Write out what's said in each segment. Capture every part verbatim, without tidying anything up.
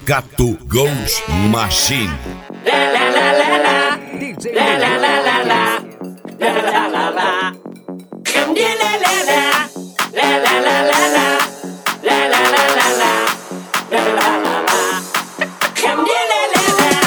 Ducato Gold Machine. La la la la la, D J la la la la la, la la la la. Come here, la la la, la la la la la, la la la la la, la la la la. Come here, la la la.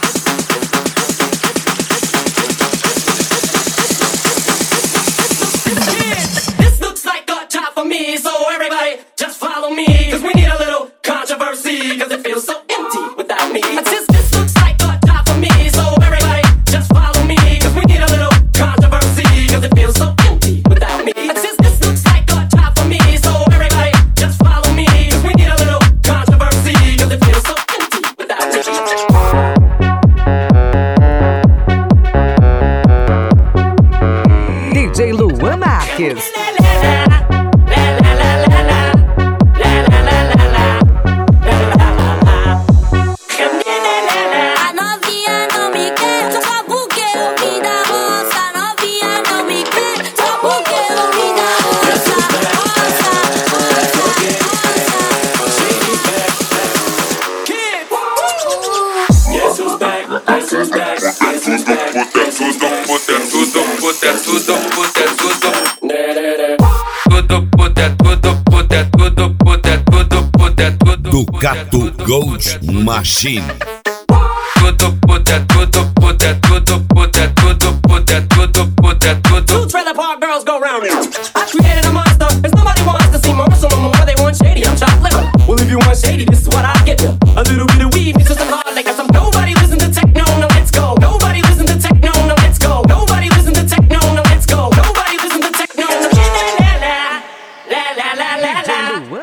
This looks like a job for me, so everybody just follow me, 'cause we need a little controversy, 'cause it feels so empty without me. This, this looks like a job for me, so everybody just follow me, 'cause we need a little controversy, 'cause it feels so empty without me. This, this looks like a job for me, so everybody just follow me, 'cause we need a little controversy, 'cause it feels so empty without me. D J Luan Marques. Ducato Gold Machine. Two trailer park girls go round it. I created a monster, 'cause nobody wants to see Marshall no more. They want shady, I'm chopped liver. Well, if you want shady, this is what I give you. A little bit of weed, mixed with some hard liquor. Some nobody listen to techno, now let's go. Nobody listen to techno, now let's go. Nobody listen to techno, now let's go. Nobody listen to techno, now la la la la la la la la.